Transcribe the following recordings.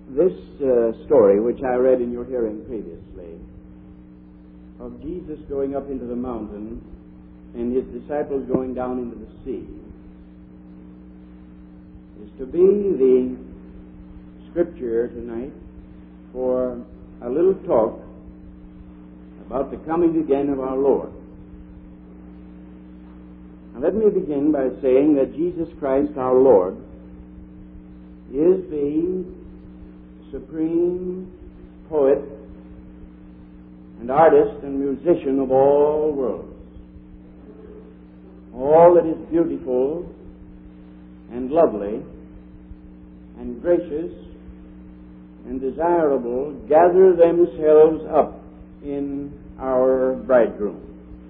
This story, which I read in your hearing previously, of Jesus going up into the mountain and his disciples going down into the sea, is to be the scripture tonight for a little talk about the coming again of our Lord. Now let me begin by saying that Jesus Christ our Lord is the supreme poet and artist and musician of all worlds. All that is beautiful and lovely and gracious and desirable gather themselves up in our bridegroom,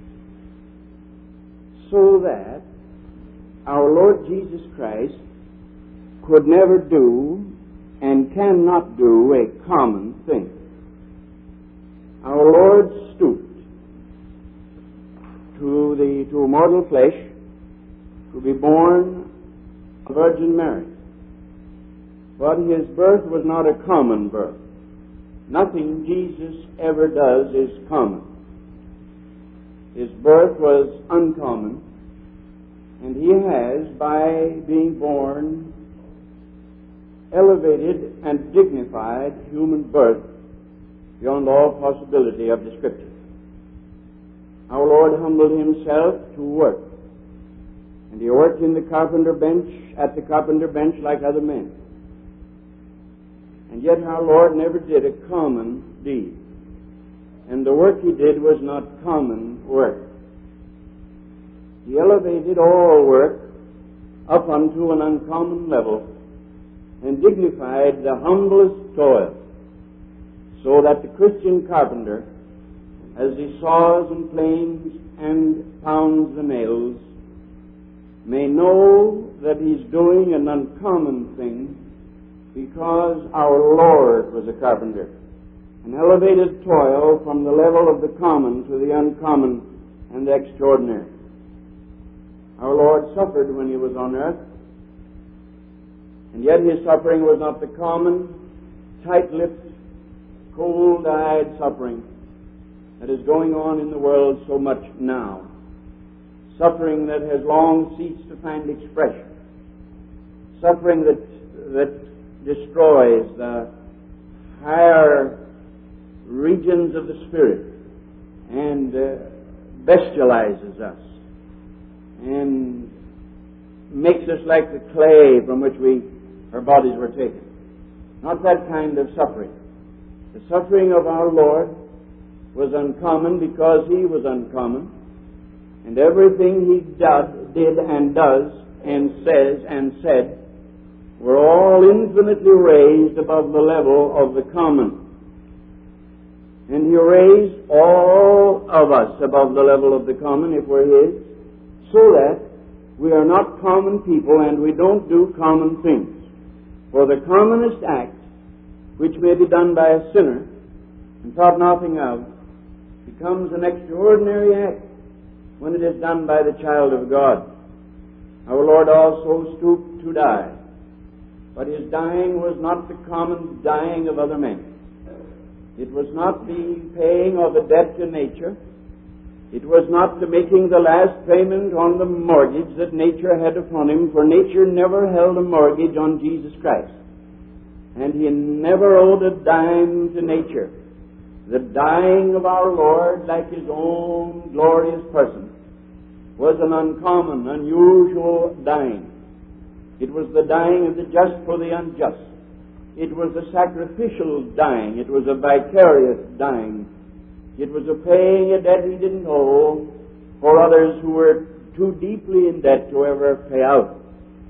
so that our Lord Jesus Christ could never do and cannot do a common thing. Our Lord stooped to mortal flesh, to be born of Virgin Mary. But his birth was not a common birth. Nothing Jesus ever does is common. His birth was uncommon, and he has, by being born, elevated and dignified human birth beyond all possibility of description. Our Lord humbled himself to work, and he worked in the carpenter bench, at the carpenter bench like other men. And yet our Lord never did a common deed, and the work he did was not common work. He elevated all work up unto an uncommon level and dignified the humblest toil, so that the Christian carpenter, as he saws and planes and pounds the nails, may know that he's doing an uncommon thing, because our Lord was a carpenter, an elevated toil from the level of the common to the uncommon and the extraordinary. Our Lord suffered when he was on earth, and yet his suffering was not the common, tight-lipped, cold-eyed suffering that is going on in the world so much now. Suffering that has long ceased to find expression. Suffering that destroys the higher regions of the spirit and bestializes us and makes us like the clay from which our bodies were taken. Not that kind of suffering. The suffering of our Lord was uncommon because he was uncommon, and everything he did and does and says and said were all infinitely raised above the level of the common. And he raised all of us above the level of the common, if we're his, so that we are not common people and we don't do common things. For the commonest act, which may be done by a sinner and thought nothing of, becomes an extraordinary act when it is done by the child of God. Our Lord also stooped to die, but his dying was not the common dying of other men. It was not the paying of a debt to nature. It was not the making the last payment on the mortgage that nature had upon him, for nature never held a mortgage on Jesus Christ. And he never owed a dime to nature. The dying of our Lord, like his own glorious person, was an uncommon, unusual dying. It was the dying of the just for the unjust. It was a sacrificial dying. It was a vicarious dying. It was a paying a debt he didn't owe for others who were too deeply in debt to ever pay out.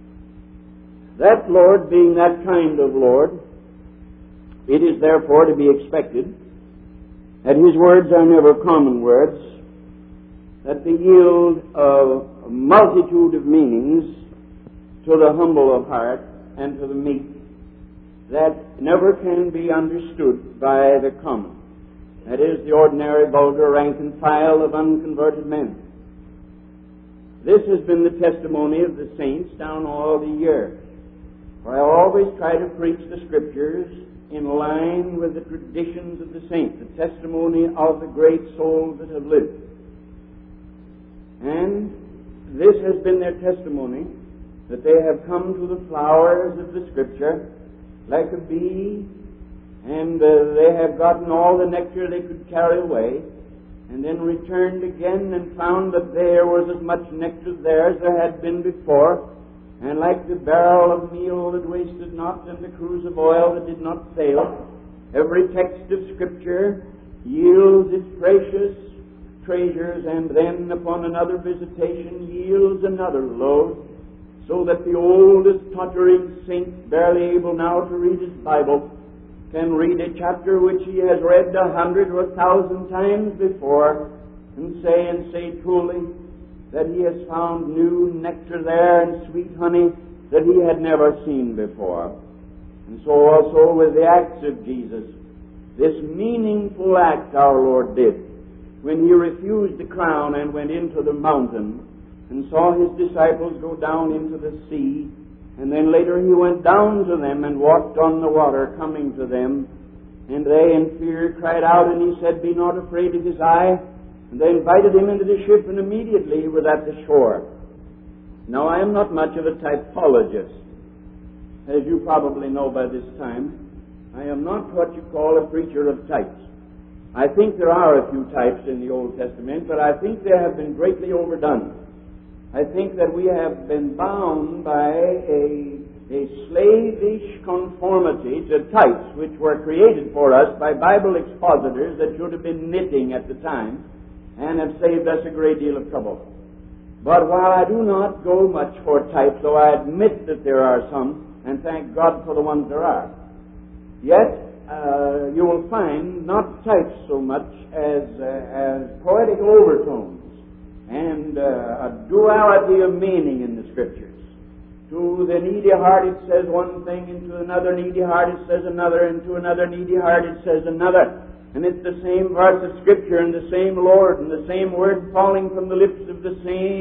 That Lord being that kind of Lord, it is therefore to be expected that his words are never common words, that they yield a multitude of meanings to the humble of heart and to the meek that never can be understood by the common. That is, the ordinary, vulgar rank and file of unconverted men. This has been the testimony of the saints down all the years. For I always try to preach the Scriptures in line with the traditions of the saints, the testimony of the great souls that have lived. And this has been their testimony, that they have come to the flowers of the Scripture like a bee, and they have gotten all the nectar they could carry away, and then returned again and found that there was as much nectar there as there had been before, and like the barrel of meal that wasted not, and the cruse of oil that did not fail, every text of Scripture yields its precious treasures, and then upon another visitation yields another load, so that the oldest tottering saint, barely able now to read his Bible, can read a chapter which he has read 100 or 1,000 times before, and say truly that he has found new nectar there and sweet honey that he had never seen before. And so also with the acts of Jesus, this meaningful act our Lord did when he refused the crown and went into the mountain and saw his disciples go down into the sea, and then later he went down to them and walked on the water coming to them, and they in fear cried out, and he said, "Be not afraid, it is I." And they invited him into the ship, and immediately he was at the shore. Now, I am not much of a typologist. As you probably know by this time, I am not what you call a preacher of types. I think there are a few types in the Old Testament, but I think they have been greatly overdone. I think that we have been bound by a slavish conformity to types which were created for us by Bible expositors that should have been knitting at the time, and have saved us a great deal of trouble. But while I do not go much for types, though I admit that there are some, and thank God for the ones there are, yet you will find not types so much as poetic overtones and a duality of meaning in the Scriptures. To the needy heart it says one thing, and to another needy heart it says another, and to another needy heart it says another. And it's the same verse of Scripture, and the same Lord, and the same word falling from the lips of the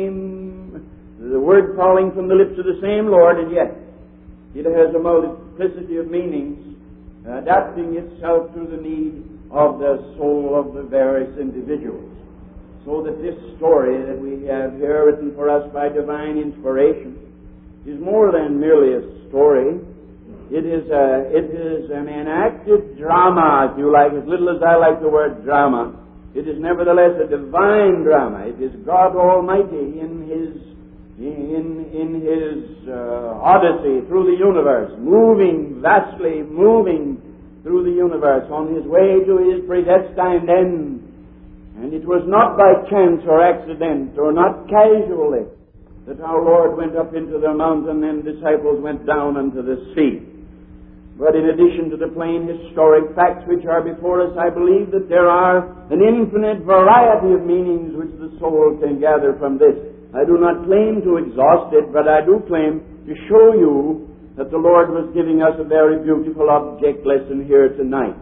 word falling from the lips of the same Lord, and yet it has a multiplicity of meanings, adapting itself to the need of the soul of the various individuals. So that this story that we have here written for us by divine inspiration is more than merely a story. It is an enacted drama, if you like, as little as I like the word drama. It is nevertheless a divine drama. It is God Almighty in His odyssey through the universe, vastly moving through the universe on His way to His predestined end. And it was not by chance or accident or not casually that our Lord went up into the mountain and disciples went down into the sea. But in addition to the plain historic facts which are before us, I believe that there are an infinite variety of meanings which the soul can gather from this. I do not claim to exhaust it, but I do claim to show you that the Lord was giving us a very beautiful object lesson here tonight,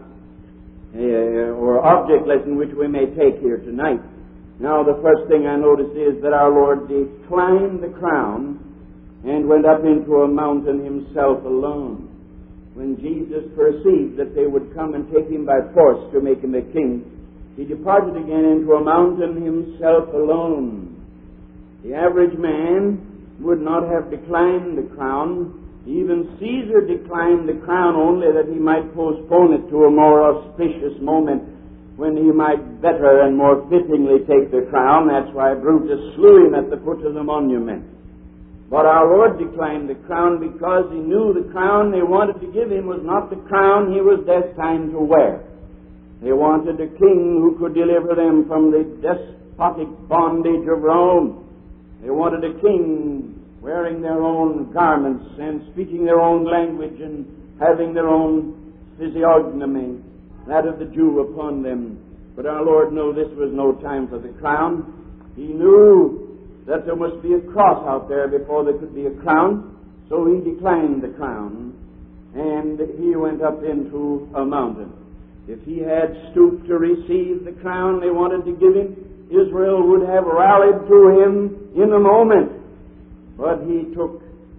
or object lesson which we may take here tonight. Now, the first thing I notice is that our Lord declined the crown and went up into a mountain himself alone. When Jesus perceived that they would come and take him by force to make him a king, he departed again into a mountain himself alone. The average man would not have declined the crown. Even Caesar declined the crown only that he might postpone it to a more auspicious moment when he might better and more fittingly take the crown. That's why Brutus slew him at the foot of the monument. But our Lord declined the crown because he knew the crown they wanted to give him was not the crown he was destined to wear. They wanted a king who could deliver them from the despotic bondage of Rome. They wanted a king wearing their own garments and speaking their own language and having their own physiognomy, that of the Jew, upon them. But our Lord knew this was no time for the crown. He knew that there must be a cross out there before there could be a crown, so he declined the crown, and he went up into a mountain. If he had stooped to receive the crown they wanted to give him, Israel would have rallied to him in a moment. But he took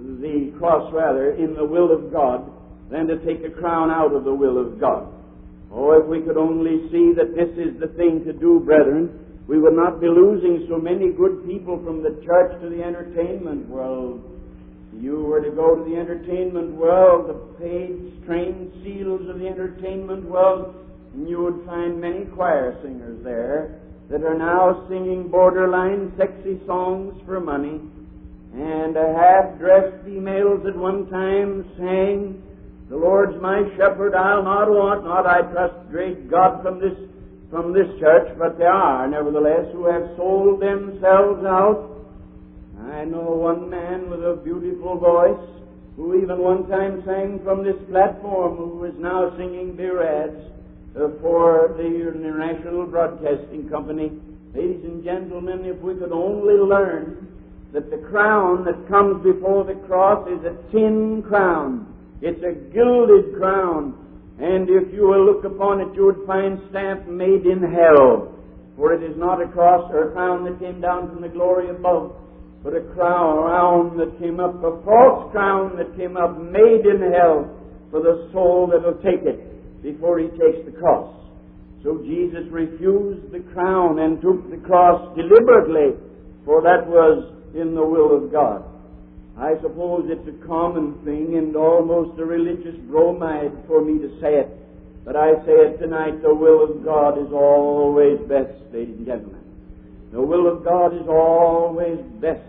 the cross rather, in the will of God than to take a crown out of the will of God. Oh, if we could only see that this is the thing to do, brethren, we would not be losing so many good people from the church to the entertainment world. You were to go to the entertainment world, the paid, trained seals of the entertainment world, and you would find many choir singers there that are now singing borderline sexy songs for money, and half-dressed females at one time sang, "The Lord's my shepherd, I'll not want not. I trust great God from this church," but there are, nevertheless, who have sold themselves out. I know one man with a beautiful voice who even one time sang from this platform, who is now singing beer ads for the National Broadcasting Company. Ladies and gentlemen, if we could only learn that the crown that comes before the cross is a tin crown. It's a gilded crown. And if you will look upon it, you would find stamped "Made in Hell." For it is not a cross or a crown that came down from the glory above, but a crown that came up, a false crown that came up, made in hell for the soul that will take it before he takes the cross. So Jesus refused the crown and took the cross deliberately, for that was in the will of God. I suppose it's a common thing and almost a religious bromide for me to say it, but I say it tonight: the will of God is always best, ladies and gentlemen. The will of God is always best.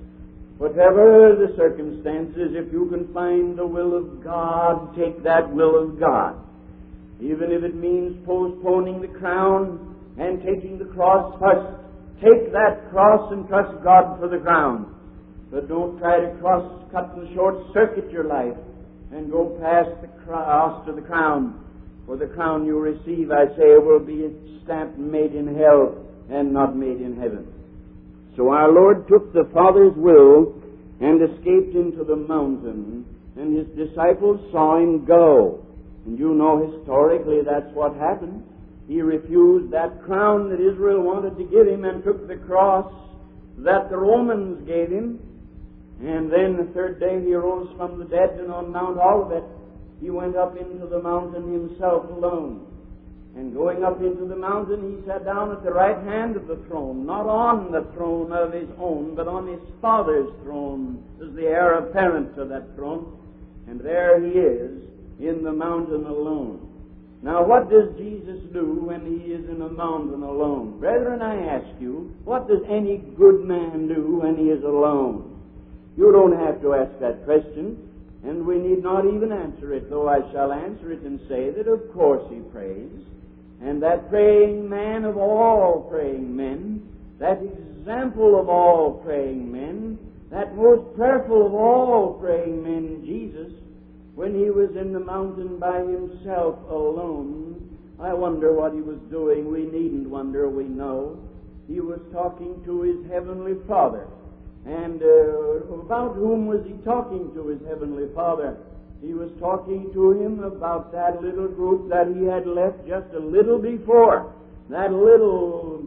Whatever the circumstances, if you can find the will of God, take that will of God. Even if it means postponing the crown and taking the cross first, take that cross and trust God for the crown. But don't try to cut and short-circuit your life and go past the cross to the crown. For the crown you receive, I say, will be stamped "Made in Hell" and not "Made in Heaven." So our Lord took the Father's will and escaped into the mountain, and his disciples saw him go. And you know historically that's what happened. He refused that crown that Israel wanted to give him and took the cross that the Romans gave him. And then the third day he rose from the dead, and on Mount Olivet he went up into the mountain himself alone. And going up into the mountain, he sat down at the right hand of the throne, not on the throne of his own, but on his Father's throne, as the heir apparent to that throne. And there he is, in the mountain alone. Now, what does Jesus do when he is in a mountain alone? Brethren, I ask you, what does any good man do when he is alone? You don't have to ask that question, and we need not even answer it, though I shall answer it and say that of course he prays. And that praying man of all praying men, that example of all praying men, that most prayerful of all praying men, Jesus, when he was in the mountain by himself alone, I wonder what he was doing. We needn't wonder, we know. He was talking to his heavenly Father. And about whom was he talking to his heavenly Father? He was talking to him about that little group that he had left just a little before. That little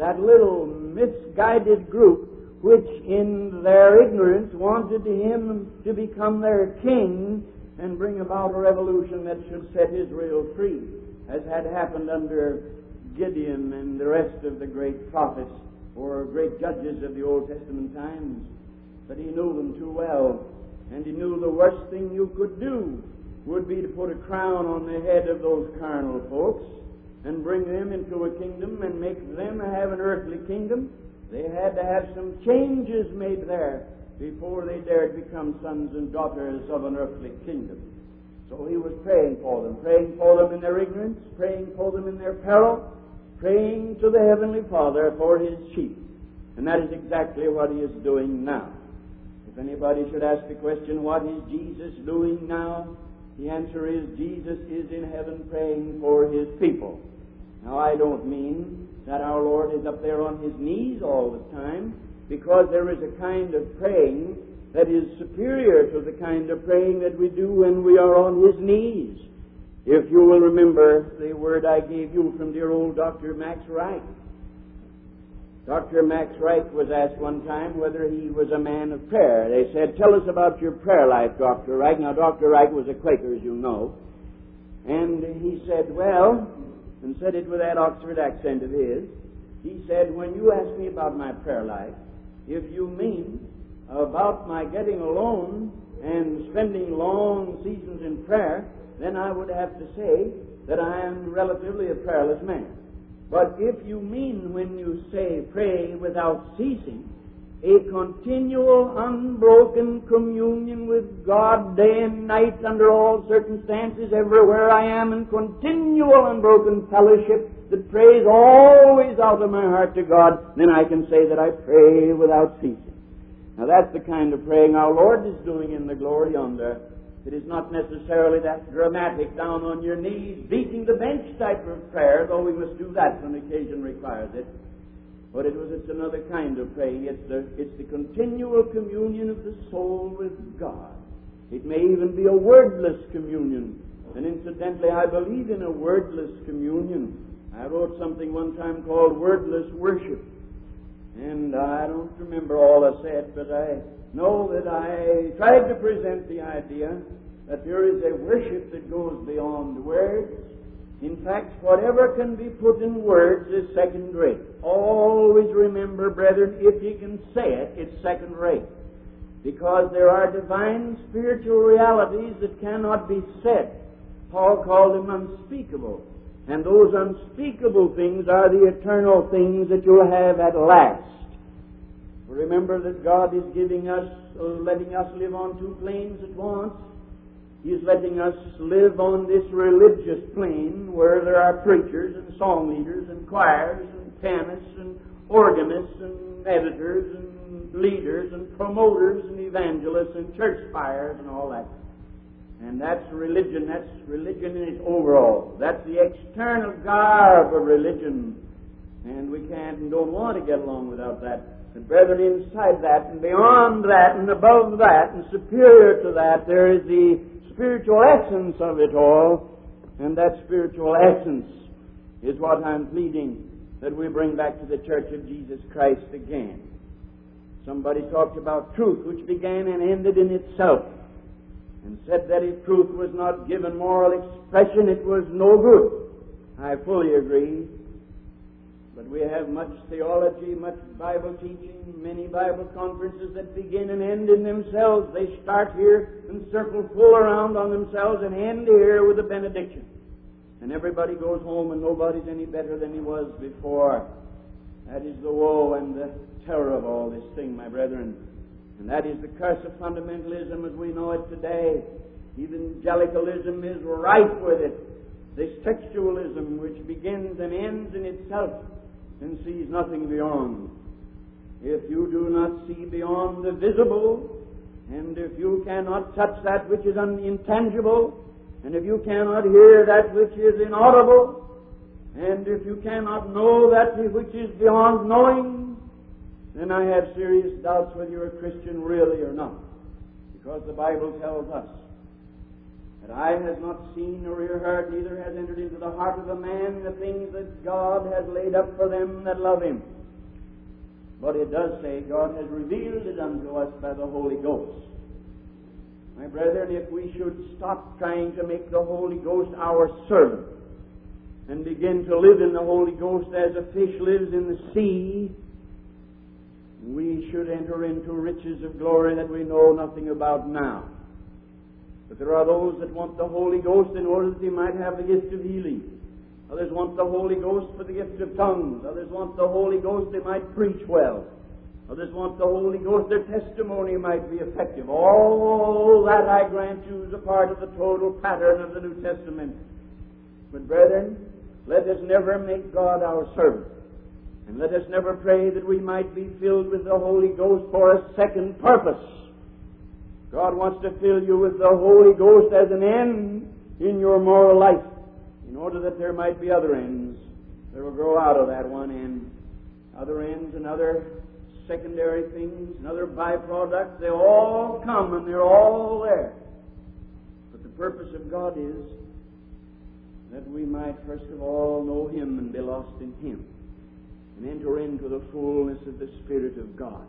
misguided group which in their ignorance wanted him to become their king and bring about a revolution that should set Israel free, as had happened under Gideon and the rest of the great prophets or great judges of the Old Testament times. But he knew them too well. And he knew the worst thing you could do would be to put a crown on the head of those carnal folks and bring them into a kingdom and make them have an earthly kingdom. They had to have some changes made there before they dared become sons and daughters of an earthly kingdom. So he was praying for them in their ignorance, praying for them in their peril, praying to the Heavenly Father for his sheep. And that is exactly what he is doing now. If anybody should ask the question, what is Jesus doing now? The answer is, Jesus is in heaven praying for his people. Now, I don't mean that our Lord is up there on his knees all the time, because there is a kind of praying that is superior to the kind of praying that we do when we are on his knees. If you will remember the word I gave you from dear old Dr. Max Wright. Dr. Max Reich was asked one time whether he was a man of prayer. They said, "Tell us about your prayer life, Dr. Reich." Now, Dr. Reich was a Quaker, as you know. And he said, well, and said it with that Oxford accent of his, he said, "When you ask me about my prayer life, if you mean about my getting alone and spending long seasons in prayer, then I would have to say that I am relatively a prayerless man. But if you mean when you say pray without ceasing, a continual, unbroken communion with God day and night under all circumstances, everywhere I am, in continual, unbroken fellowship that prays always out of my heart to God, then I can say that I pray without ceasing." Now that's the kind of praying our Lord is doing in the glory yonder. It is not necessarily that dramatic, down on your knees, beating the bench type of prayer, though we must do that when occasion requires it. But it's another kind of praying. It's the continual communion of the soul with God. It may even be a wordless communion. And incidentally, I believe in a wordless communion. I wrote something one time called Wordless Worship. And I don't remember all I said, but I know that I tried to present the idea that there is a worship that goes beyond words. In fact, whatever can be put in words is second rate. Always remember, brethren, if you can say it, it's second rate. Because there are divine spiritual realities that cannot be said. Paul called them unspeakable. And those unspeakable things are the eternal things that you'll have at last. Remember that God is giving us, letting us live on two planes at once. He is letting us live on this religious plane where there are preachers and song leaders and choirs and pianists and organists and editors and leaders and promoters and evangelists and church spires and all that. And that's religion. That's religion in its overall. That's the external garb of religion. And we can't and don't want to get along without that. But brethren, inside that and beyond that and above that and superior to that, there is the spiritual essence of it all. And that spiritual essence is what I'm pleading that we bring back to the Church of Jesus Christ again. Somebody talked about truth, which began and ended in itself, and said that if truth was not given moral expression, it was no good. I fully agree. But we have much theology, much Bible teaching, many Bible conferences that begin and end in themselves. They start here and circle full around on themselves and end here with a benediction. And everybody goes home and nobody's any better than he was before. That is the woe and the terror of all this thing, my brethren. And that is the curse of fundamentalism as we know it today. Evangelicalism is rife with it. This textualism which begins and ends in itself and sees nothing beyond. If you do not see beyond the visible, and if you cannot touch that which is intangible, and if you cannot hear that which is inaudible, and if you cannot know that which is beyond knowing, then I have serious doubts whether you're a Christian really or not. Because the Bible tells us that eye has not seen nor ear heard, neither has entered into the heart of a man the things that God has laid up for them that love Him. But it does say God has revealed it unto us by the Holy Ghost. My brethren, if we should stop trying to make the Holy Ghost our servant and begin to live in the Holy Ghost as a fish lives in the sea, we should enter into riches of glory that we know nothing about now. But there are those that want the Holy Ghost in order that they might have the gift of healing. Others want the Holy Ghost for the gift of tongues. Others want the Holy Ghost they might preach well. Others want the Holy Ghost their testimony might be effective. All that, I grant you, is a part of the total pattern of the New Testament. But brethren, let us never make God our servant. And let us never pray that we might be filled with the Holy Ghost for a second purpose. God wants to fill you with the Holy Ghost as an end in your moral life, in order that there might be other ends that will grow out of that one end. Other ends and other secondary things and other byproducts, they all come and they're all there. But the purpose of God is that we might first of all know Him and be lost in Him. and enter into the fullness of the Spirit of God.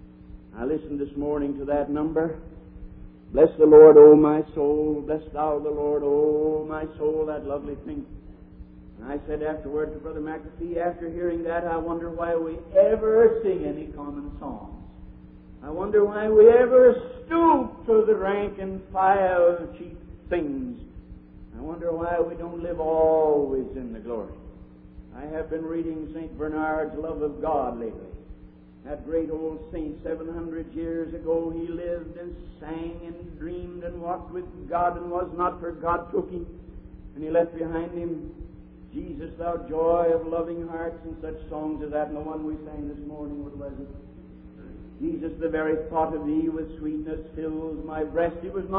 I listened this morning to that number. Bless the Lord, O my soul. Bless thou the Lord, O my soul. That lovely thing. And I said afterward to Brother McAfee, after hearing that, I wonder why we ever sing any common songs. I wonder why we ever stoop to the rank and file of cheap things. I wonder why we don't live always in the glory. I have been reading St. Bernard's Love of God lately. That great old saint, 700 years ago, he lived and sang and dreamed and walked with God and was not, for God took him. And he left behind him, Jesus, thou joy of loving hearts, and such songs as that. And the one we sang this morning, what was it? Jesus, the very thought of thee with sweetness fills my breast. He was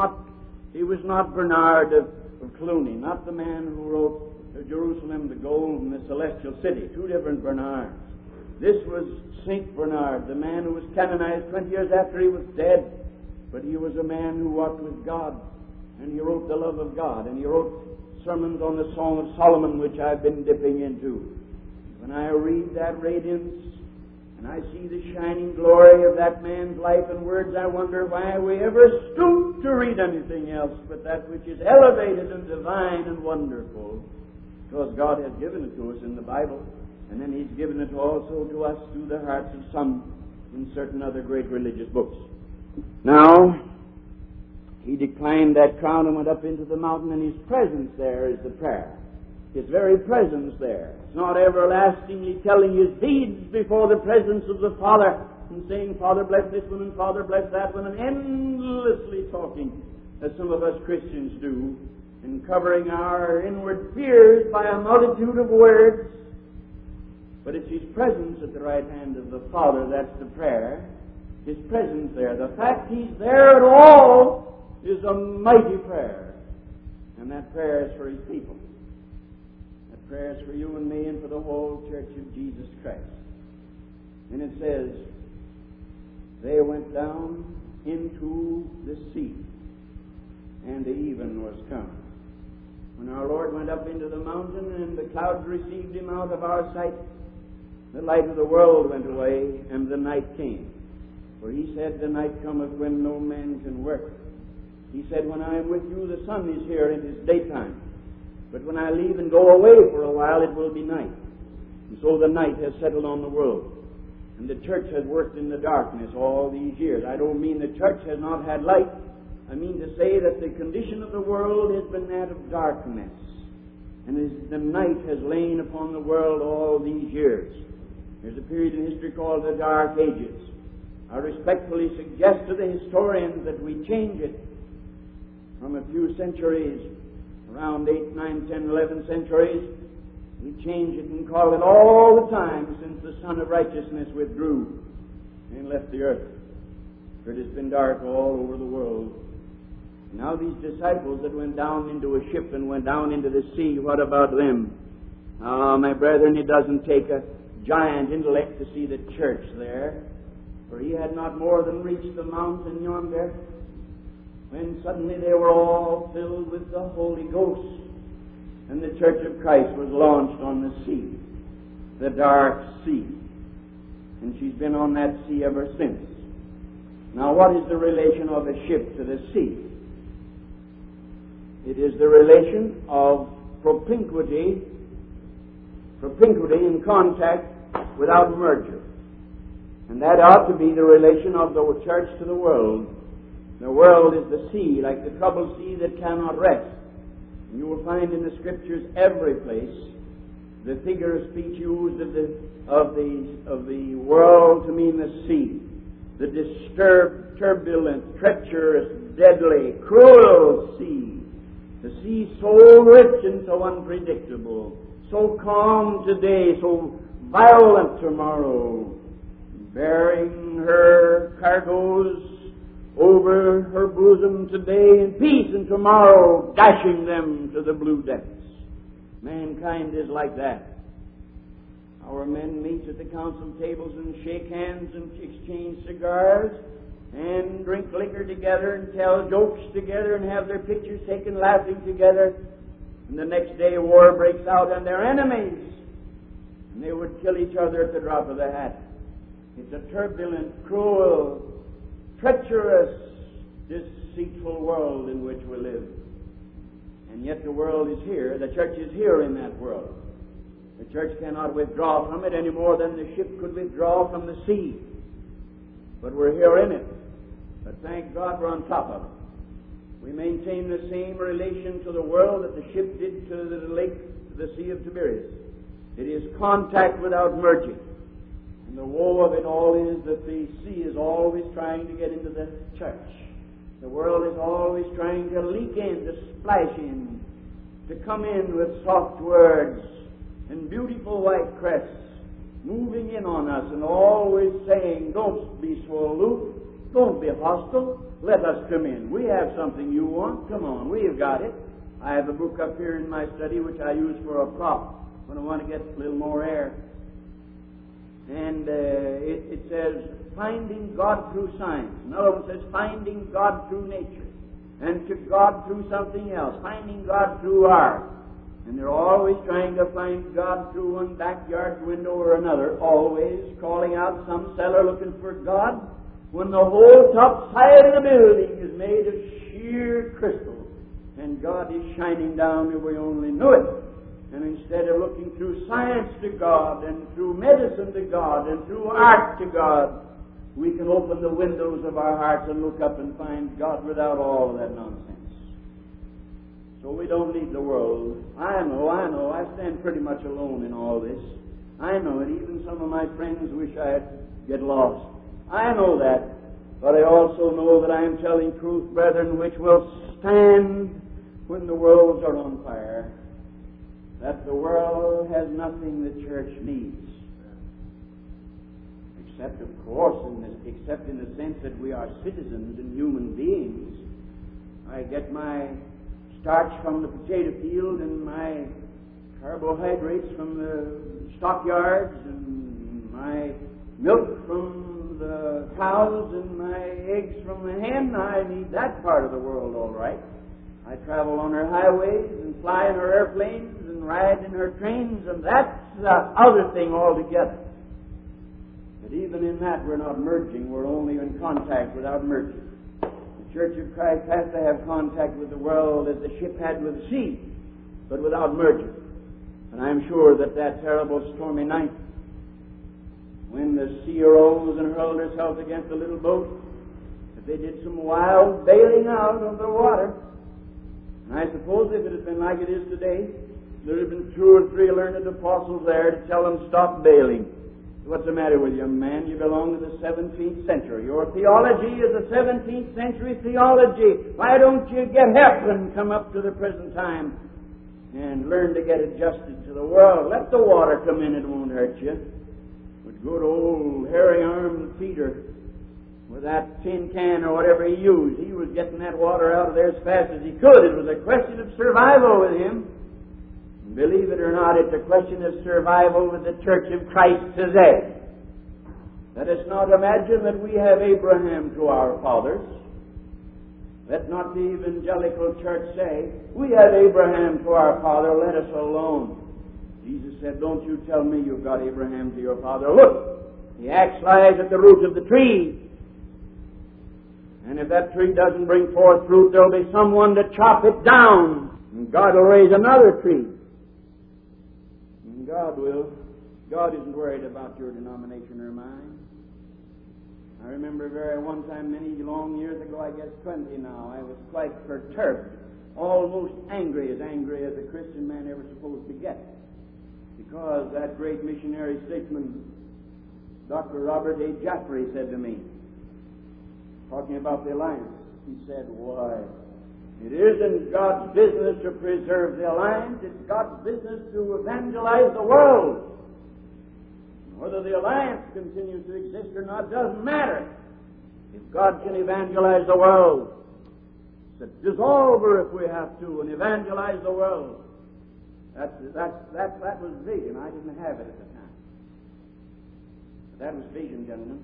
not Bernard of Cluny, not the man who wrote Jerusalem, the Gold, and the Celestial City. Two different Bernards. This was St. Bernard, the man who was canonized 20 years after he was dead. But he was a man who walked with God, and he wrote the love of God, and he wrote sermons on the Song of Solomon, which I've been dipping into. When I read that radiance, and I see the shining glory of that man's life and words, I wonder why we ever stoop to read anything else but that which is elevated and divine and wonderful. Because God has given it to us in the Bible, and then He's given it also to us through the hearts of some in certain other great religious books. Now, he declined that crown and went up into the mountain, and His presence there is the prayer. His very presence there. It's not everlastingly telling His deeds before the presence of the Father and saying, Father, bless this one and Father, bless that one, and endlessly talking, as some of us Christians do, and covering our inward fears by a multitude of words. But it's His presence at the right hand of the Father that's the prayer. His presence there. The fact He's there at all is a mighty prayer. And that prayer is for His people. Prayers for you and me and for the whole Church of Jesus Christ. And it says, they went down into the sea, and the even was come. When our Lord went up into the mountain and the clouds received Him out of our sight, the light of the world went away, and the night came. For He said, the night cometh when no man can work. He said, when I am with you, the sun is here, and it is daytime. But when I leave and go away for a while, it will be night. And so the night has settled on the world. And the church has worked in the darkness all these years. I don't mean the church has not had light. I mean to say that the condition of the world has been that of darkness. And the night has lain upon the world all these years. There's a period in history called the Dark Ages. I respectfully suggest to the historians that we change it from a few centuries, around 8, 9, 10, 11 centuries, we change it and call it all the time since the Son of Righteousness withdrew and left the earth. For it has been dark all over the world. Now these disciples that went down into a ship and went down into the sea, what about them? My brethren, it doesn't take a giant intellect to see the church there. For He had not more than reached the mountain yonder, when suddenly they were all filled with the Holy Ghost, and the Church of Christ was launched on the sea, the dark sea. And she's been on that sea ever since. Now, what is the relation of a ship to the sea? It is the relation of propinquity in contact without merger. And that ought to be the relation of the church to the world. The world is the sea, like the troubled sea that cannot rest. And you will find in the Scriptures every place the figure of speech used of the world to mean the sea. The disturbed, turbulent, treacherous, deadly, cruel sea. The sea so rich and so unpredictable, so calm today, so violent tomorrow, bearing her cargoes over her bosom today in peace, and tomorrow dashing them to the blue depths. Mankind is like that. Our men meet at the council tables and shake hands and exchange cigars and drink liquor together and tell jokes together and have their pictures taken laughing together. And the next day war breaks out and they're enemies. and they would kill each other at the drop of the hat. It's a turbulent, cruel, treacherous, deceitful world in which we live. And yet the world is here. The church is here in that world. The church cannot withdraw from it any more than the ship could withdraw from the sea. But we're here in it. But thank God we're on top of it. We maintain the same relation to the world that the ship did to the lake, to the Sea of Tiberias. It is contact without merging. And the woe of it all is that the sea is always trying to get into the church. The world is always trying to leak in, to splash in, to come in with soft words and beautiful white crests, moving in on us and always saying, don't be so aloof, don't be hostile, let us come in. We have something you want, come on, we have got it. I have a book up here in my study which I use for a prop when I want to get a little more air. And it says, Finding God Through Science. Another one says, Finding God Through Nature. And to God through something else. Finding God through art. And they're always trying to find God through one backyard window or another, always calling out some cellar looking for God, when the whole top side of the building is made of sheer crystal, and God is shining down if we only knew it. And instead of looking through science to God, and through medicine to God, and through art to God, we can open the windows of our hearts and look up and find God without all of that nonsense. So we don't need the world. I know. I stand pretty much alone in all this. I know it. Even some of my friends wish I'd get lost. I know that. But I also know that I am telling truth, brethren, which will stand when the worlds are on fire. That the world has nothing the church needs. Except, of course, except in the sense that we are citizens and human beings. I get my starch from the potato field and my carbohydrates from the stockyards and my milk from the cows and my eggs from the hen. I need that part of the world all right. I travel on her highways and fly in her airplanes and ride in her trains, and that's the other thing altogether. But even in that we're not merging. We're only in contact without merging. The Church of Christ has to have contact with the world as the ship had with the sea, but without merging. And I'm sure that terrible stormy night, when the sea arose and hurled herself against the little boat, that they did some wild bailing out of the water. And I suppose if it had been like it is today, there would have been 2 or 3 learned apostles there to tell them, stop bailing. What's the matter with you, man? You belong to the 17th century. Your theology is a 17th century theology. Why don't you get help and come up to the present time and learn to get adjusted to the world? Let the water come in, it won't hurt you. But good old hairy-armed Peter, with that tin can or whatever he used, he was getting that water out of there as fast as he could. It was a question of survival with him. Believe it or not, it's a question of survival with the Church of Christ today. Let us not imagine that we have Abraham to our fathers. Let not the evangelical church say, we have Abraham to our father, let us alone. Jesus said, don't you tell me you've got Abraham to your father. Look, the axe lies at the root of the tree. And if that tree doesn't bring forth fruit, there'll be someone to chop it down. And God will raise another tree. And God will. God isn't worried about your denomination or mine. I remember one time many long years ago, I guess 20 now, I was quite perturbed, almost angry as a Christian man ever supposed to get. Because that great missionary statesman, Dr. Robert A. Jaffray, said to me, talking about the alliance, he said, why, it isn't God's business to preserve the alliance, it's God's business to evangelize the world. Whether the alliance continues to exist or not doesn't matter. If God can evangelize the world, dissolve her if we have to and evangelize the world. That was vision. I didn't have it at the time. But that was vision, gentlemen.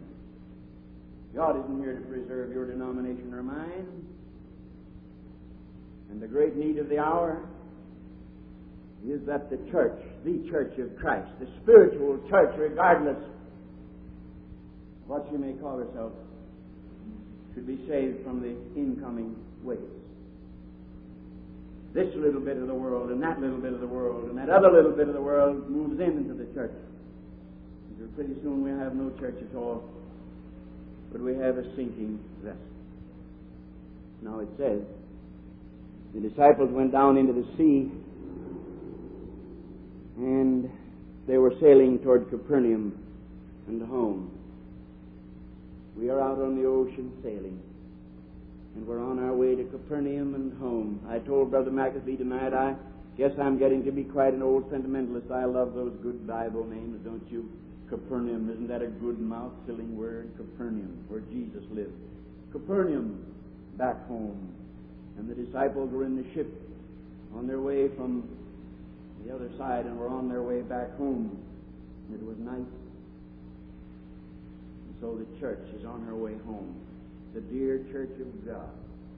God isn't here to preserve your denomination or mine. And the great need of the hour is that the church of Christ, the spiritual church, regardless of what she may call herself, should be saved from the incoming waves. This little bit of the world and that little bit of the world and that other little bit of the world moves into the church. And pretty soon we'll have no church at all, but we have a sinking vessel. Now it says, the disciples went down into the sea, and they were sailing toward Capernaum and home. We are out on the ocean sailing, and we're on our way to Capernaum and home. I told Brother McAfee tonight, I guess I'm getting to be quite an old sentimentalist. I love those good Bible names, don't you? Capernaum, isn't that a good mouth-filling word? Capernaum, where Jesus lived. Capernaum, back home. And the disciples were in the ship on their way from the other side, and were on their way back home. And it was night. And so the church is on her way home. The dear church of God.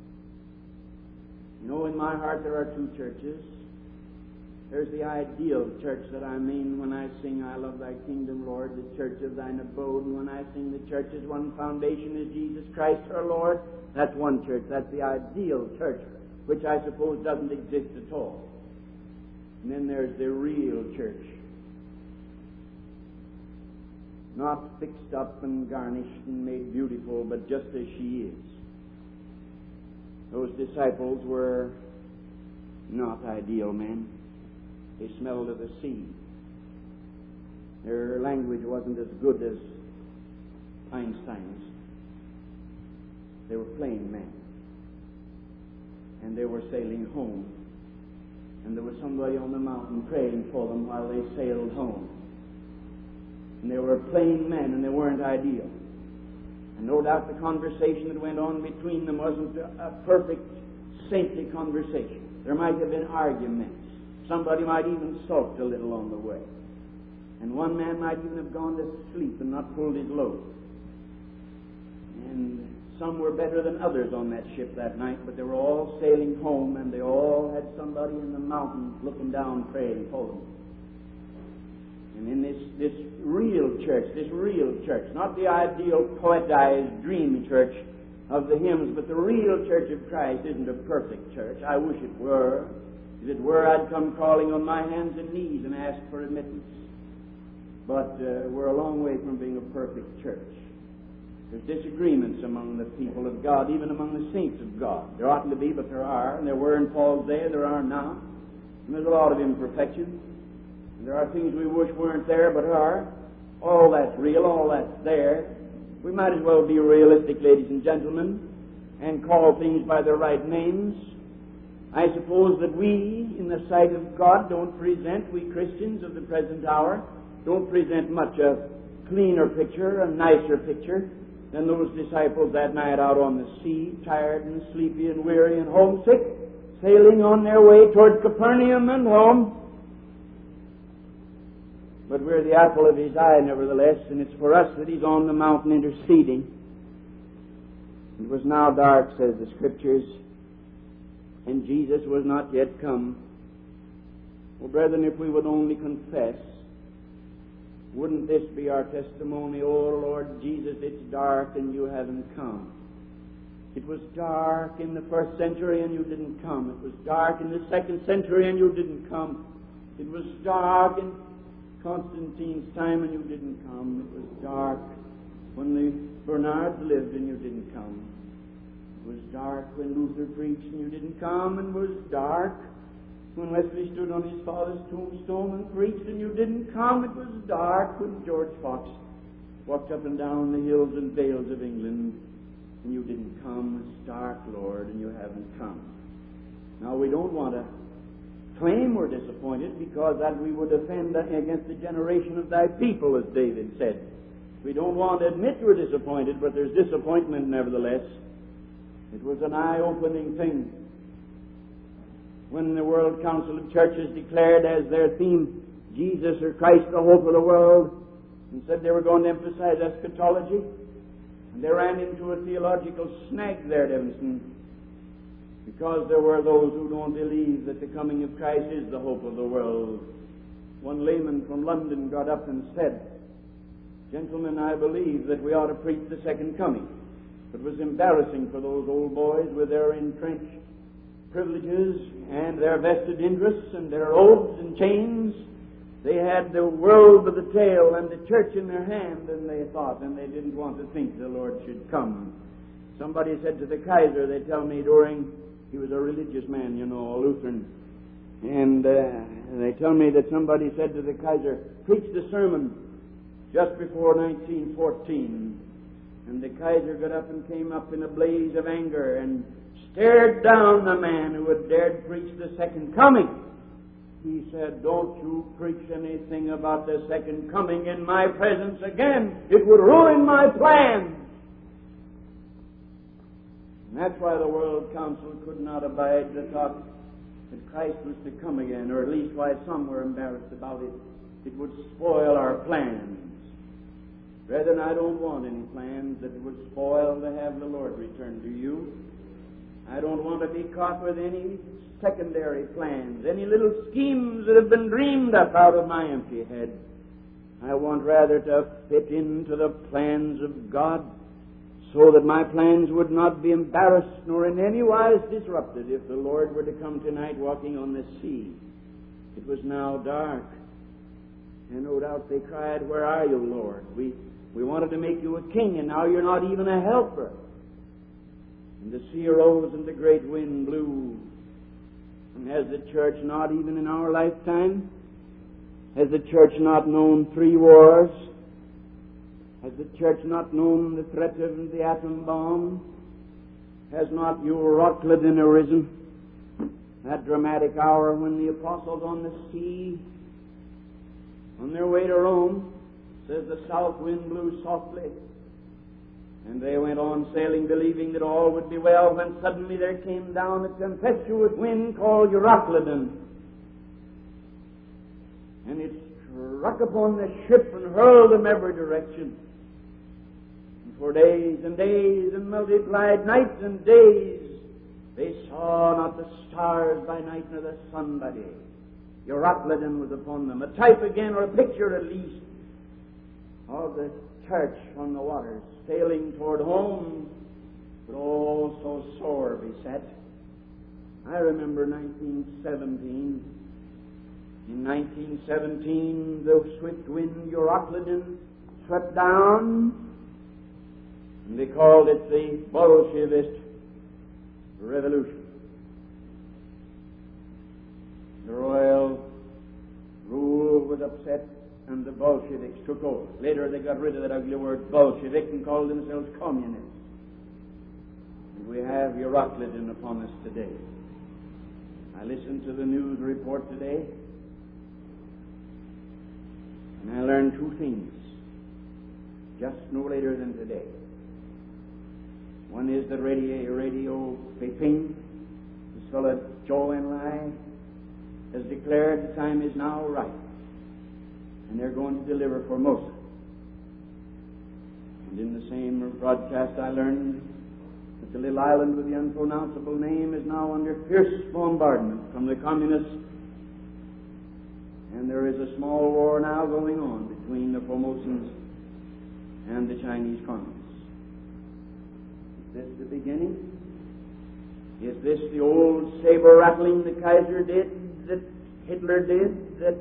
You know, in my heart there are two churches. There's the ideal church that I mean when I sing, I love thy kingdom, Lord, the church of thine abode. And when I sing, the church's one foundation is Jesus Christ our Lord. That's one church. That's the ideal church, which I suppose doesn't exist at all. And then there's the real church. Not fixed up and garnished and made beautiful, but just as she is. Those disciples were not ideal men. They smelled of the sea. Their language wasn't as good as Einstein's. They were plain men. And they were sailing home. And there was somebody on the mountain praying for them while they sailed home. And they were plain men, and they weren't ideal. And no doubt the conversation that went on between them wasn't a perfect, saintly conversation. There might have been arguments. Somebody might even sulk a little on the way. And one man might even have gone to sleep and not pulled his load. And some were better than others on that ship that night, but they were all sailing home, and they all had somebody in the mountains looking down praying for them. And in this real church, not the ideal poetized dream church of the hymns, but the real church of Christ isn't a perfect church. I wish it were. If it were, I'd come crawling on my hands and knees and ask for admittance. But we're a long way from being a perfect church. There's disagreements among the people of God, even among the saints of God. There oughtn't to be, but there are. And there were in Paul's day, there are now. And there's a lot of imperfections. And there are things we wish weren't there, but are. All that's real, all that's there. We might as well be realistic, ladies and gentlemen, and call things by their right names. I suppose that we, in the sight of God, we Christians of the present hour, don't present much a cleaner picture, a nicer picture, than those disciples that night out on the sea, tired and sleepy and weary and homesick, sailing on their way toward Capernaum and home. But we're the apple of His eye, nevertheless, and it's for us that He's on the mountain interceding. It was now dark, says the Scriptures, and Jesus was not yet come. Well, brethren, if we would only confess, wouldn't this be our testimony? Oh, Lord Jesus, it's dark and you haven't come. It was dark in the first century and you didn't come. It was dark in the second century and you didn't come. It was dark in Constantine's time and you didn't come. It was dark when the Bernards lived and you didn't come. It was dark when Luther preached and you didn't come. And it was dark when Wesley stood on his father's tombstone and preached and you didn't come. It was dark when George Fox walked up and down the hills and vales of England and you didn't come. It's dark, Lord, and you haven't come. Now, we don't want to claim we're disappointed, because that we would offend against the generation of thy people, as David said. We don't want to admit we're disappointed, but there's disappointment nevertheless. It was an eye-opening thing when the World Council of Churches declared as their theme, Jesus or Christ, the hope of the world, and said they were going to emphasize eschatology. And they ran into a theological snag there at Evanston. because there were those who don't believe that the coming of Christ is the hope of the world. One layman from London got up and said, "Gentlemen, I believe that we ought to preach the second coming." It was embarrassing for those old boys with their entrenched privileges and their vested interests and their oaths and chains. They had the world by the tail and the church in their hand, and they thought, and they didn't want to think the Lord should come. Somebody said to the Kaiser, they tell me he was a religious man, a Lutheran, and they tell me that somebody said to the Kaiser, "Preach the sermon just before 1914. And the Kaiser got up and came up in a blaze of anger and stared down the man who had dared preach the second coming. He said, "Don't you preach anything about the second coming in my presence again. It would ruin my plans." And that's why the World Council could not abide the thought that Christ was to come again, or at least why some were embarrassed about it. It would spoil our plans. Brethren, I don't want any plans that would spoil to have the Lord return to you. I don't want to be caught with any secondary plans, any little schemes that have been dreamed up out of my empty head. I want rather to fit into the plans of God, so that my plans would not be embarrassed nor in any wise disrupted if the Lord were to come tonight walking on the sea. It was now dark, and no doubt they cried, "Where are you, Lord? We wanted to make you a king, and now you're not even a helper." And the sea arose and the great wind blew. And has the church not, even in our lifetime, has the church not known 3 wars? Has the church not known the threat of the atom bomb? Has not Euroclydon arisen? That dramatic hour when the apostles on the sea, on their way to Rome, says the south wind blew softly, and they went on sailing, believing that all would be well, when suddenly there came down a tempestuous wind called Euroclydon, and it struck upon the ship and hurled them every direction. And for days and days, and multiplied nights and days, they saw not the stars by night nor the sun by day. Euroclydon was upon them, a type again, or a picture at least, of the church on the waters, sailing toward home, but all so sore beset. I remember 1917. In 1917, the swift wind Euroclydon swept down, and they called it the Bolshevist Revolution. The royal rule was upset, and the Bolsheviks took over. Later they got rid of that ugly word Bolshevik and called themselves communists. And we have Euroclydon upon us today. I listened to the news report today, and I learned 2 things, just no later than today. One is that Radio Pepin, this fellow Zhou Enlai, has declared the time is now right, and they're going to deliver Formosa. And in the same broadcast I learned that the little island with the unpronounceable name is now under fierce bombardment from the communists, and there is a small war now going on between the Formosans and the Chinese communists. Is this the beginning? Is this the old saber-rattling the Kaiser did, that Hitler did, that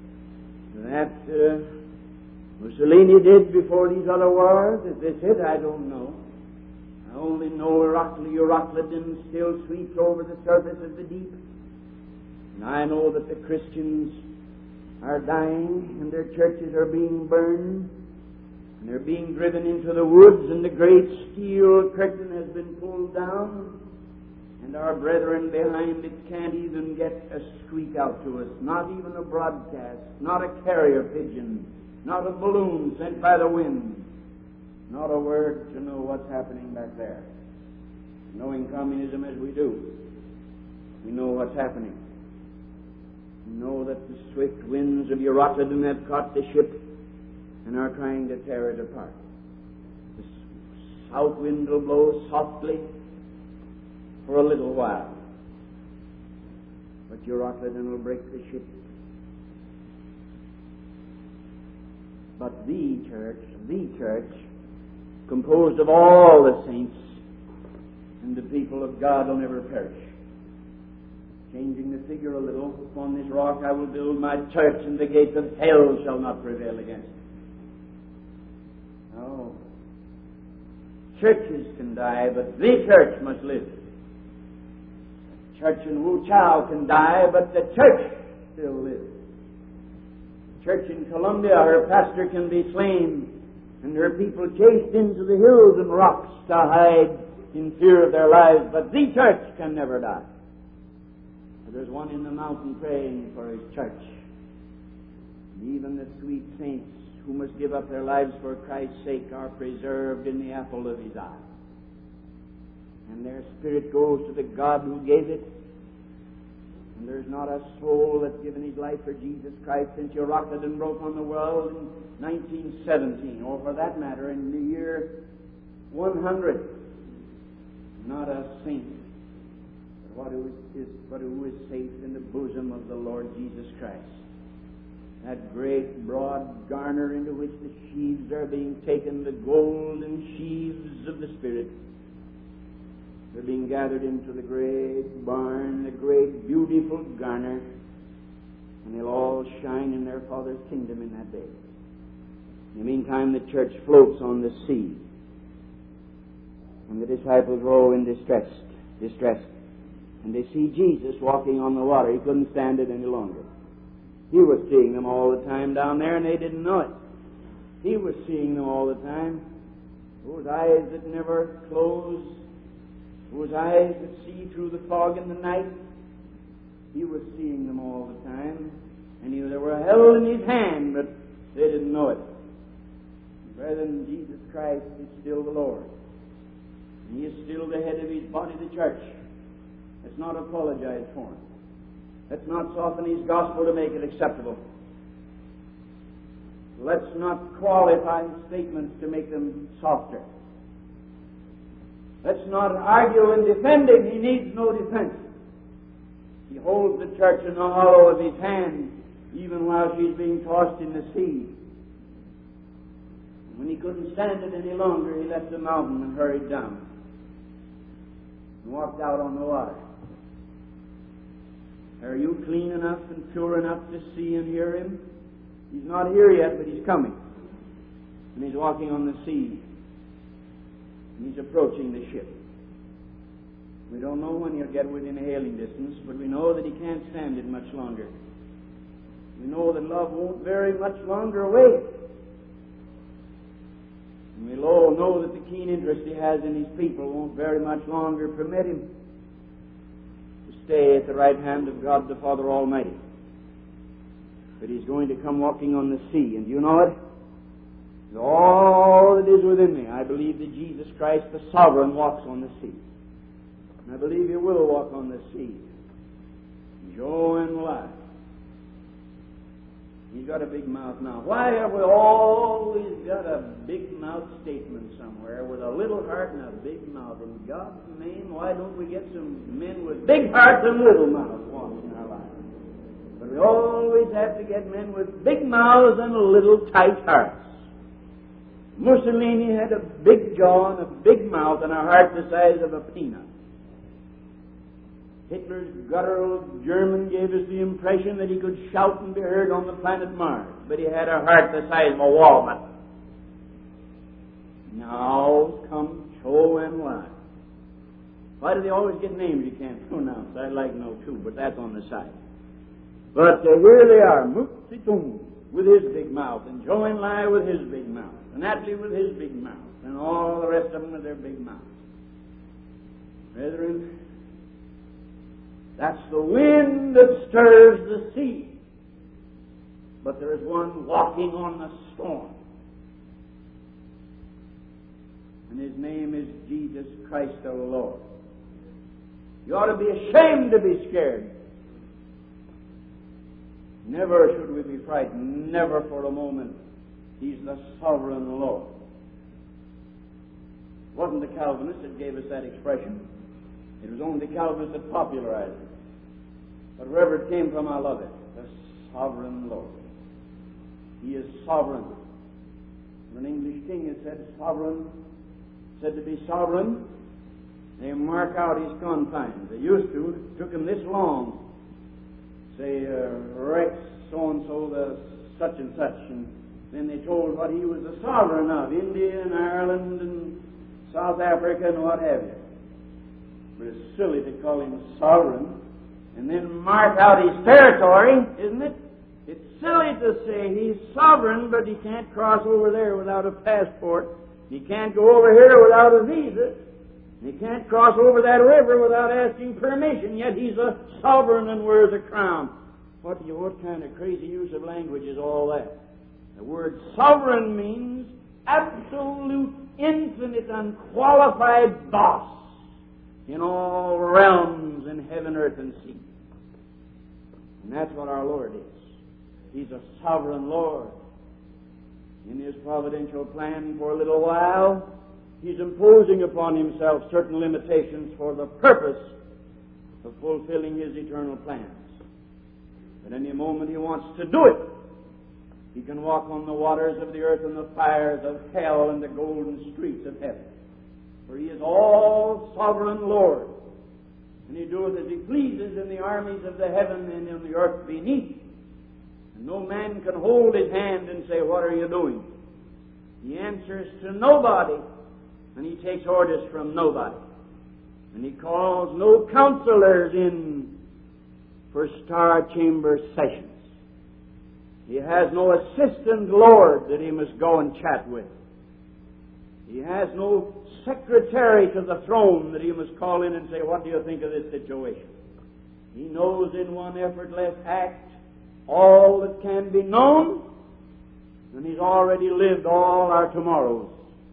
Mussolini did before these other wars? Is this it? I don't know. I only know Euroclydon still sweeps over the surface of the deep. And I know that the Christians are dying, and their churches are being burned, and they're being driven into the woods, and the great steel curtain has been pulled down, and our brethren behind it can't even get a squeak out to us, not even a broadcast, not a carrier pigeon, not a balloon sent by the wind, not a word to know what's happening back there. Knowing communism as we do, we know what's happening. We know that the swift winds of Euroclydon have caught the ship and are trying to tear it apart. The south wind will blow softly, for a little while. But your Rocklin will break the ship. But the church, composed of all the saints and the people of God, will never perish. Changing the figure a little, upon this rock I will build my church, and the gates of hell shall not prevail against it. No. Churches can die, but the church must live. The church in Wu Chao can die, but the church still lives. The church in Colombia, her pastor can be slain, and her people chased into the hills and rocks to hide in fear of their lives, but the church can never die. There's one in the mountain praying for his church. And even the sweet saints who must give up their lives for Christ's sake are preserved in the apple of his eye. And their spirit goes to the God who gave it. And there's not a soul that's given his life for Jesus Christ since you rocked and broke on the world in 1917, or for that matter in the year 100. Not a saint. But who is safe in the bosom of the Lord Jesus Christ. That great broad garner into which the sheaves are being taken, the golden sheaves of the Spirit. They're being gathered into the great barn, the great beautiful garner, and they'll all shine in their Father's kingdom in that day. In the meantime, the church floats on the sea, and the disciples row in distress. And they see Jesus walking on the water. He couldn't stand it any longer. He was seeing them all the time down there, and they didn't know it. He was seeing them all the time. Those eyes that never close, those eyes that see through the fog in the night, he was seeing them all the time. And they were held in his hand, but they didn't know it. Brethren, Jesus Christ is still the Lord. And he is still the head of his body, the church. Let's not apologize for him. Let's not soften his gospel to make it acceptable. Let's not qualify his statements to make them softer. Let's not argue in defending. He needs no defense. He holds the church in the hollow of his hand, even while she's being tossed in the sea. And when he couldn't stand it any longer, he left the mountain and hurried down and walked out on the water. Are you clean enough and pure enough to see and hear him? He's not here yet, but he's coming. And he's walking on the sea. And he's approaching the ship. We don't know when he'll get within hailing distance, but we know that he can't stand it much longer. We know that love won't very much longer wait. And we know that the keen interest he has in his people won't very much longer permit him to stay at the right hand of God the Father Almighty. But he's going to come walking on the sea, and you know it? With all that is within me, I believe that Jesus Christ, the Sovereign, walks on the sea. And I believe he will walk on the sea. Joe and life. He's got a big mouth now. Why have we always got a big mouth statement somewhere with a little heart and a big mouth? In God's name, why don't we get some men with big hearts and little mouths once in our lives? But we always have to get men with big mouths and little tight hearts. Mussolini had a big jaw and a big mouth and a heart the size of a peanut. Hitler's guttural German gave us the impression that he could shout and be heard on the planet Mars, but he had a heart the size of a walnut. Now comes Cho and Wai. Why do they always get names you can't pronounce? I'd like to know too, but that's on the side. But here they are, Muk Zedong with his big mouth, and Zhou Enlai with his big mouth, and Attlee with his big mouth, and all the rest of them with their big mouths. Brethren, that's the wind that stirs the sea. But there is one walking on the storm. And his name is Jesus Christ our Lord. You ought to be ashamed to be scared. Never should we be frightened. Never for a moment. He's the sovereign Lord. It wasn't the Calvinists that gave us that expression. It was only the Calvinists that popularized it. But wherever it came from, I love it. The sovereign Lord. He is sovereign. When an English king is said to be sovereign, they mark out his confines. They used to. It took him this long. Say, Rex so-and-so, the such and such. And then they told what he was the sovereign of, India and Ireland and South Africa and what have you. But it's silly to call him sovereign and then mark out his territory, isn't it? It's silly to say he's sovereign, but he can't cross over there without a passport. He can't go over here without a visa. He can't cross over that river without asking permission, yet he's a sovereign and wears a crown. What kind of crazy use of language is all that? The word sovereign means absolute, infinite, unqualified boss in all realms in heaven, earth, and sea. And that's what our Lord is. He's a sovereign Lord. In His providential plan for a little while, He's imposing upon Himself certain limitations for the purpose of fulfilling His eternal plans. At any moment He wants to do it. He can walk on the waters of the earth and the fires of hell and the golden streets of heaven. For He is all sovereign Lord. And He doeth as He pleases in the armies of the heaven and in the earth beneath. And no man can hold His hand and say, "What are you doing?" He answers to nobody, and He takes orders from nobody. And He calls no counselors in for star chamber sessions. He has no assistant lord that He must go and chat with. He has no secretary to the throne that He must call in and say, "What do you think of this situation?" He knows in one effortless act all that can be known, and He's already lived all our tomorrows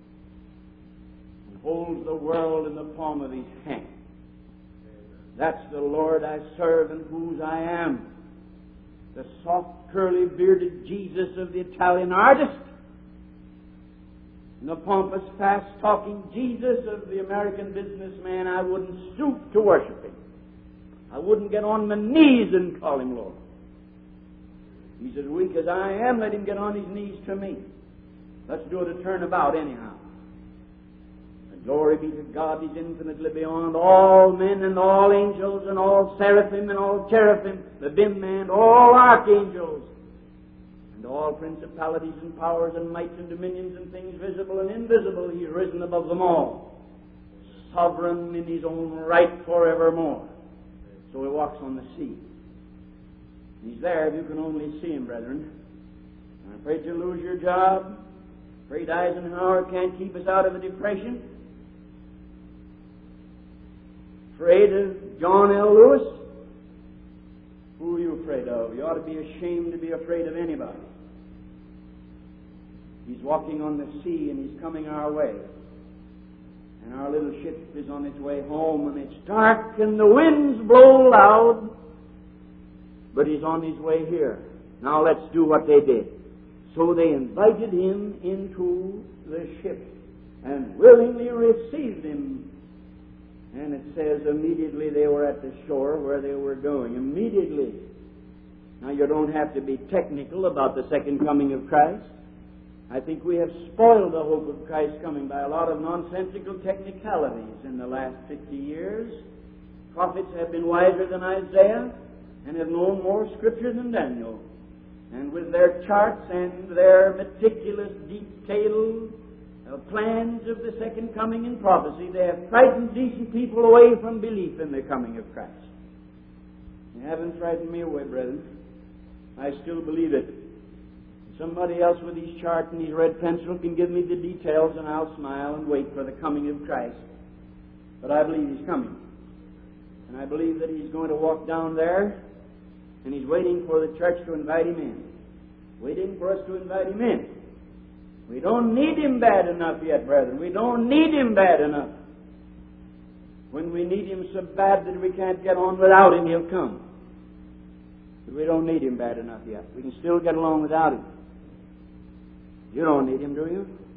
and holds the world in the palm of His hand. That's the Lord I serve and whose I am. The soft, curly-bearded Jesus of the Italian artist, and the pompous, fast-talking Jesus of the American businessman. I wouldn't stoop to worship Him. I wouldn't get on my knees and call Him Lord. He's as weak as I am. Let Him get on His knees to me. Let's do it a turnabout anyhow. And glory be to God, He's infinitely beyond all men and all angels and all seraphim and all cherubim, the dim man, all archangels, and all principalities and powers and mights and dominions and things visible and invisible. He's risen above them all, sovereign in His own right forevermore. So He walks on the sea. He's there if you can only see Him, brethren. I'm afraid you'll lose your job. Afraid Eisenhower can't keep us out of a depression. Afraid of John L. Lewis. Who are you afraid of? You ought to be ashamed to be afraid of anybody. He's walking on the sea and He's coming our way. And our little ship is on its way home, and it's dark and the winds blow loud. But He's on His way here. Now let's do what they did. So they invited Him into the ship and willingly received Him. And it says immediately they were at the shore where they were going. Immediately. Now you don't have to be technical about the second coming of Christ. I think we have spoiled the hope of Christ coming by a lot of nonsensical technicalities in the last 50 years. Prophets have been wiser than Isaiah and have known more Scripture than Daniel. And with their charts and their meticulous, detailed plans of the second coming in prophecy, they have frightened decent people away from belief in the coming of Christ. They haven't frightened me away, brethren. I still believe it. Somebody else with his chart and his red pencil can give me the details, and I'll smile and wait for the coming of Christ. But I believe He's coming. And I believe that He's going to walk down there, and He's waiting for the church to invite Him in. Waiting for us to invite Him in. We don't need Him bad enough yet, brethren. We don't need Him bad enough. When we need Him so bad that we can't get on without Him, He'll come. But we don't need Him bad enough yet. We can still get along without Him. You don't need Him, do you?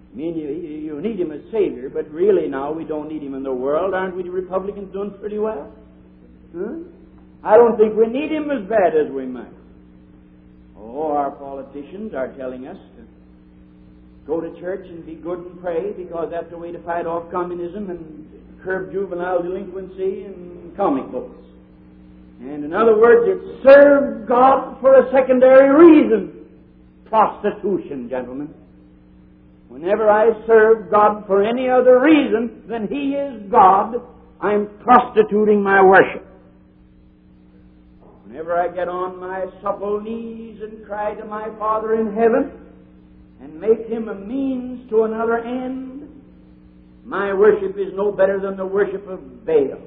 I mean, you need Him as Savior, but really now we don't need Him in the world. Aren't we, the Republicans, doing pretty well? Huh? I don't think we need Him as bad as we might. Oh, our politicians are telling us to go to church and be good and pray because that's the way to fight off communism and curb juvenile delinquency and comic books. And in other words, it served God for a secondary reason. Prostitution, gentlemen. Whenever I serve God for any other reason than He is God, I'm prostituting my worship. Whenever I get on my supple knees and cry to my Father in heaven and make Him a means to another end, my worship is no better than the worship of Baal.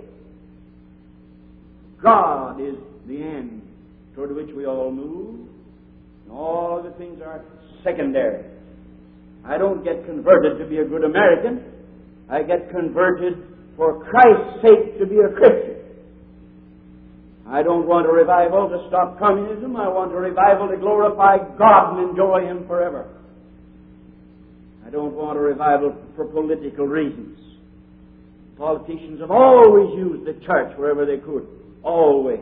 God is the end toward which we all move, and all other things are secondary. I don't get converted to be a good American. I get converted for Christ's sake to be a Christian. I don't want a revival to stop communism. I want a revival to glorify God and enjoy Him forever. I don't want a revival for political reasons. Politicians have always used the church wherever they could. Always.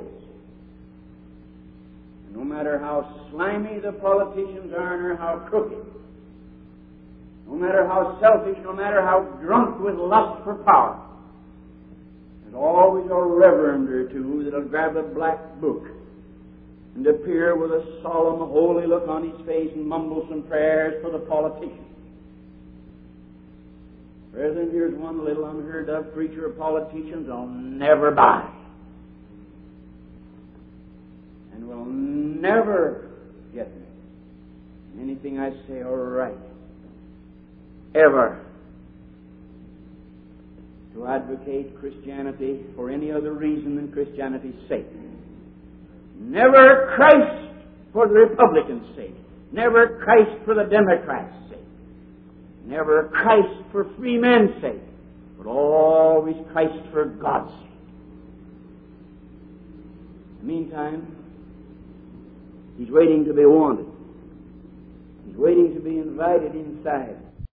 And no matter how slimy the politicians are or how crooked, no matter how selfish, no matter how drunk with lust for power, there's always a reverend or two that'll grab a black book and appear with a solemn, holy look on his face and mumble some prayers for the politician. President, here's one little unheard of preacher of politicians I'll never buy and will never get me. Anything I say all right. Ever to advocate Christianity for any other reason than Christianity's sake. Never Christ for the Republicans' sake. Never Christ for the Democrats' sake. Never Christ for free men's sake. But always Christ for God's sake. In the meantime, He's waiting to be wanted. He's waiting to be invited inside.